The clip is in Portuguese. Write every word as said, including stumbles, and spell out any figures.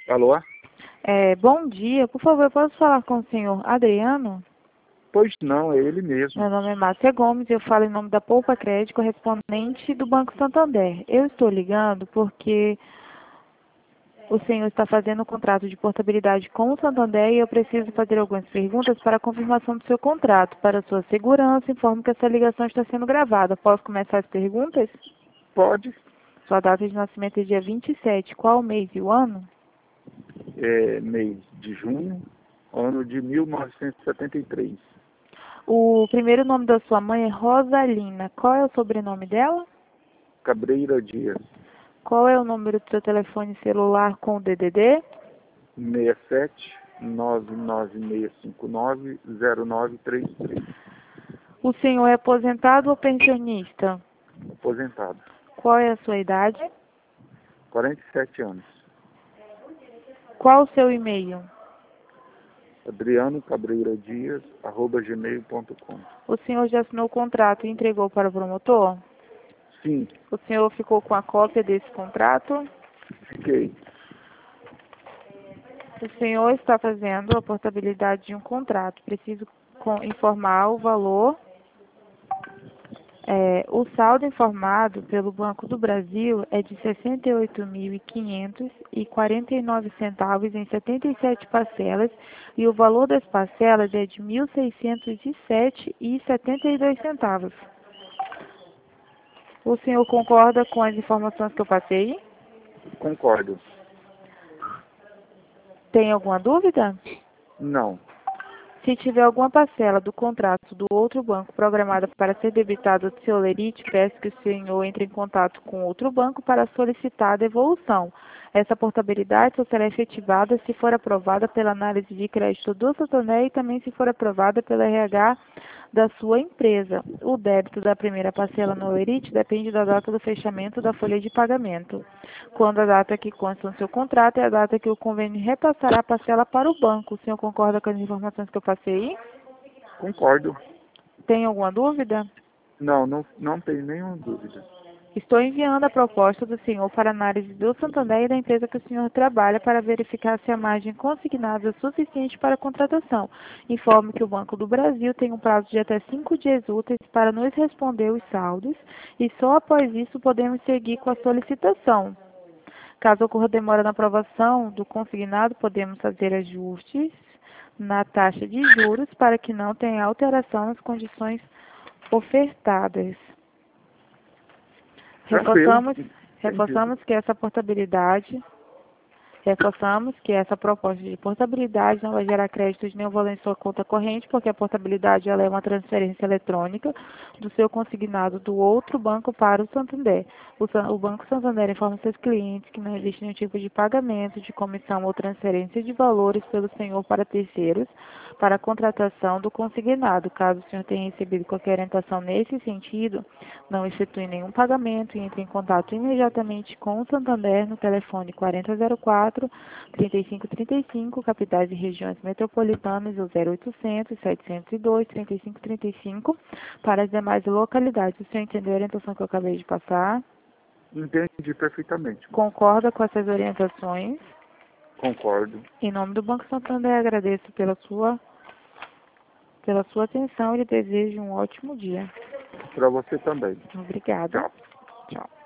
Alô? É, bom dia, por favor, eu posso falar com o senhor Adriano? Pois não, é ele mesmo. Meu nome é Márcia Gomes e eu falo em nome da Poupa Crédito, correspondente do Banco Santander. Eu estou ligando porque o senhor está fazendo um contrato de portabilidade com o Santander e eu preciso fazer algumas perguntas para a confirmação do seu contrato. Para sua segurança, informo que essa ligação está sendo gravada. Posso começar as perguntas? Pode. Sua data de nascimento é dia vinte e sete. Qual o mês e o ano? É mês de junho, ano de mil novecentos e setenta e três. O primeiro nome da sua mãe é Rosalina. Qual é o sobrenome dela? Cabreira Dias. Qual é o número do seu telefone celular com o D D D? seis sete nove nove seis cinco nove zero nove três três. O senhor é aposentado ou pensionista? Aposentado. Qual é a sua idade? quarenta e sete anos. Qual o seu e-mail? Adriano Cabreira Dias, arroba gmail ponto com. O senhor já assinou o contrato e entregou para o promotor? Sim, O senhor ficou com a cópia desse contrato? fiquei. O senhor está fazendo a portabilidade de um contrato. Preciso com- informar o valor. É, o saldo informado pelo Banco do Brasil é de sessenta e oito mil quinhentos e quarenta e nove centavos em setenta e sete parcelas e o valor das parcelas é de mil seiscentos e sete e setenta e dois centavos. O senhor concorda com as informações que eu passei? Concordo. Tem alguma dúvida? Não. Se tiver alguma parcela do contrato do outro banco programada para ser debitada do seu lerite, peço que o senhor entre em contato com outro banco para solicitar a devolução. Essa portabilidade só será efetivada se for aprovada pela análise de crédito do Santander e também se for aprovada pela R H da sua empresa. O débito da primeira parcela no lerite depende da data do fechamento da folha de pagamento, quando a data que consta no seu contrato é a data que o convênio repassará a parcela para o banco. O senhor concorda com as informações que eu passei? Concordo. Tem alguma dúvida? Não, não, não tenho nenhuma dúvida. Estou enviando a proposta do senhor para análise do Santander e da empresa que o senhor trabalha para verificar se a margem consignada é suficiente para a contratação. Informe que o Banco do Brasil tem um prazo de até cinco dias úteis para nos responder os saldos e só após isso podemos seguir com a solicitação. Caso ocorra demora na aprovação do consignado, podemos fazer ajustes na taxa de juros para que não tenha alteração nas condições ofertadas. Tranquilo. Reforçamos, Entendido. reforçamos que essa portabilidade, reforçamos que essa proposta de portabilidade não vai gerar créditos nem valor em sua conta corrente, porque a portabilidade ela é uma transferência eletrônica do seu consignado do outro banco para o Santander. O, San- o Banco Santander informa seus clientes que não existe nenhum tipo de pagamento, de comissão ou transferência de valores pelo senhor para terceiros para a contratação do consignado. Caso o senhor tenha recebido qualquer orientação nesse sentido, não efetue nenhum pagamento e entre em contato imediatamente com o Santander no telefone quarenta zero quatro, trinta e cinco trinta e cinco, capitais e regiões metropolitanas, ou zero oitocentos, setecentos e dois, trinta e cinco trinta e cinco, para as demais localidades. O senhor entendeu a orientação que eu acabei de passar? Entendi perfeitamente. Concorda com essas orientações? Concordo. Em nome do Banco Santander, agradeço pela sua, pela sua atenção e lhe desejo um ótimo dia. Para você também. Obrigada. Tchau. Tchau.